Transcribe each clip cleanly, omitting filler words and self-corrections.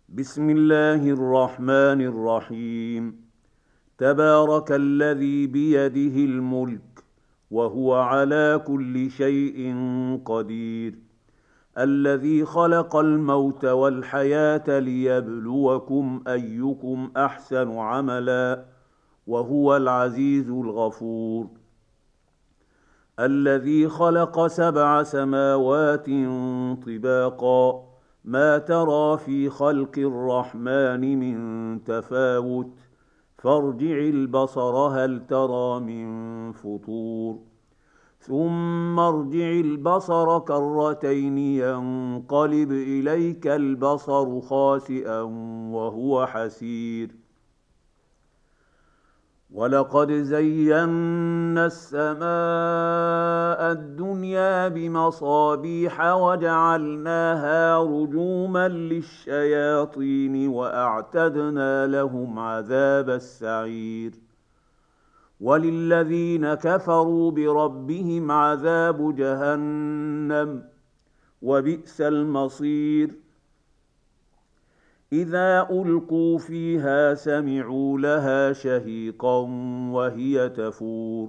بسم الله الرحمن الرحيم. تبارك الذي بيده الملك وهو على كل شيء قدير، الذي خلق الموت والحياة ليبلوكم أيكم أحسن عملا، وهو العزيز الغفور. الذي خلق 7 سماوات طباقا، ما ترى في خلق الرحمن من تفاوت، فارجع البصر هل ترى من فطور، ثم ارجع البصر كرتين ينقلب إليك البصر خاسئا وهو حسير. ولقد زينا السماء الدنيا بمصابيح وجعلناها رجوما للشياطين وأعتدنا لهم عذاب السعير. وللذين كفروا بربهم عذاب جهنم، وبئس المصير. إذا ألقوا فيها سمعوا لها شهيقا وهي تفور،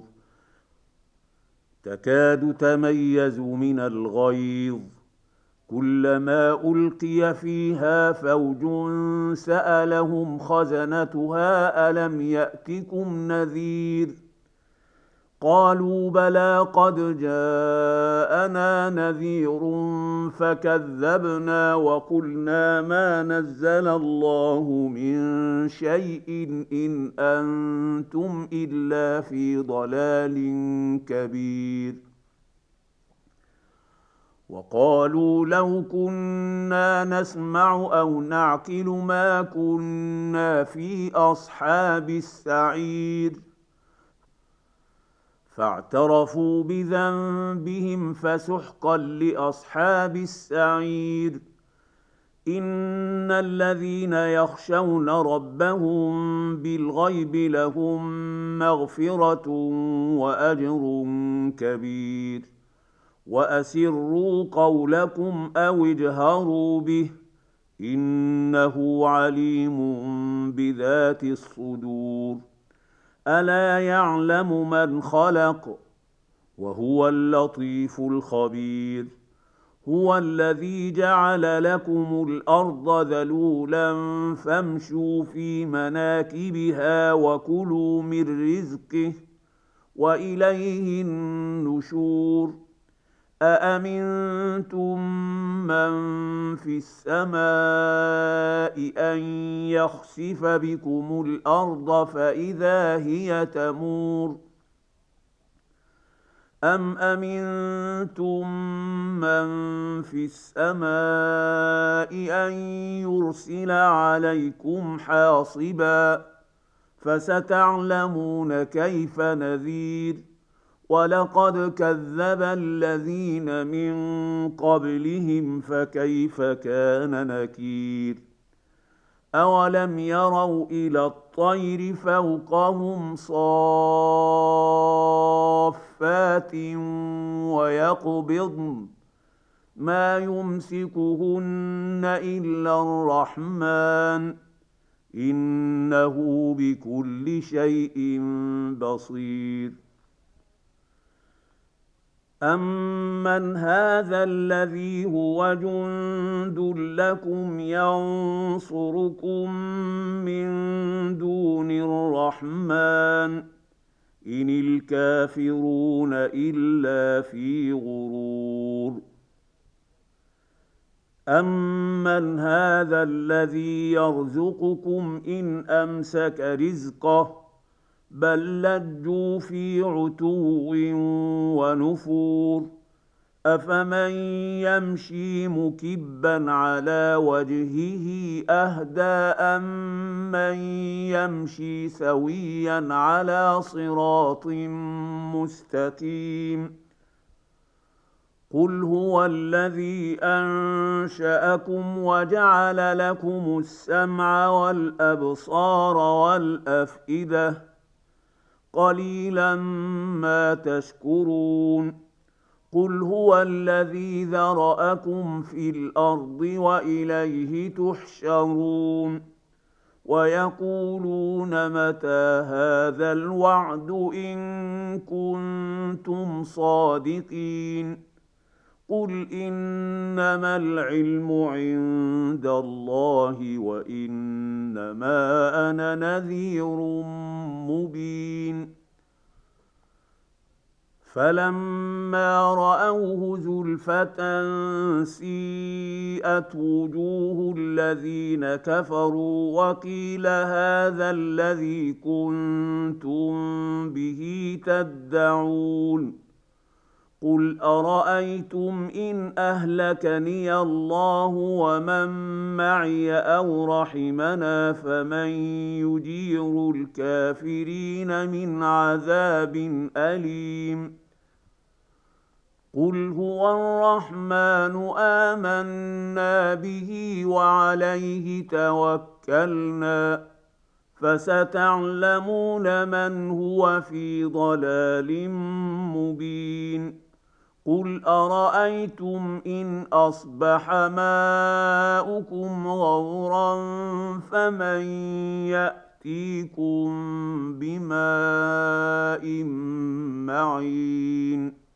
تكاد تميز من الغيظ، كلما ألقي فيها فوج سألهم خزنتها ألم يأتكم نذير، قالوا بلى قد جاءنا نذير فكذبنا وقلنا ما نزل الله من شيء إن أنتم إلا في ضلال كبير. وقالوا لو كنا نسمع أو نعقل ما كنا في أصحاب السعير، فاعترفوا بذنبهم فسحقا لأصحاب السعير. إن الذين يخشون ربهم بالغيب لهم مغفرة وأجر كبير. وأسروا قولكم أو اجهروا به، إنه عليم بذات الصدور. ألا يعلم من خلق وهو اللطيف الخبير. هو الذي جعل لكم الأرض ذلولا فامشوا في مناكبها وكلوا من رزقه وإليه النشور. أأمنتم من في السماء أن يخسف بكم الأرض فإذا هي تمور، أم أمنتم من في السماء أن يرسل عليكم حاصبا، فستعلمون كيف نذير. ولقد كذب الذين من قبلهم فكيف كان نكير. أولم يروا إلى الطير فوقهم صافات ويقبضن ما يمسكهن إلا الرحمن، إنه بكل شيء بصير. أَمَّنْ هَذَا الَّذِي هُوَ جُندٌ لَّكُمْ يَنصُرُكُم مِّن دُونِ الرَّحْمَٰنِ، إِنِ الْكَافِرُونَ إِلَّا فِي غُرُورٍ. أَمَّنْ هَذَا الَّذِي يَرْزُقُكُمْ إِنْ أَمْسَكَ رِزْقَهُ، بل لجوا في عتو ونفور. أفمن يمشي مكبا على وجهه أهدى أمن يمشي سويا على صراط مستقيم. قل هو الذي أنشأكم وجعل لكم السمع والأبصار والأفئدة، قليلا ما تشكرون. قل هو الذي ذرأكم في الأرض وإليه تحشرون ويقولون متى هذا الوعد إن كنتم صادقين قل إنما العلم عند الله وإنما أنا نذير مبين فلما رأوه زلفة سيئت وجوه الذين كفروا وقيل هذا الذي كنتم به تدعون قل أرأيتم إن أهلكني الله ومن معي أو رحمنا فمن يجير الكافرين من عذاب أليم قل هو الرحمن آمنا به وعليه توكلنا فستعلمون من هو في ضلال مبين قل أرأيتم إن أصبح ماؤكم غورا فمن يأتيكم بماء معين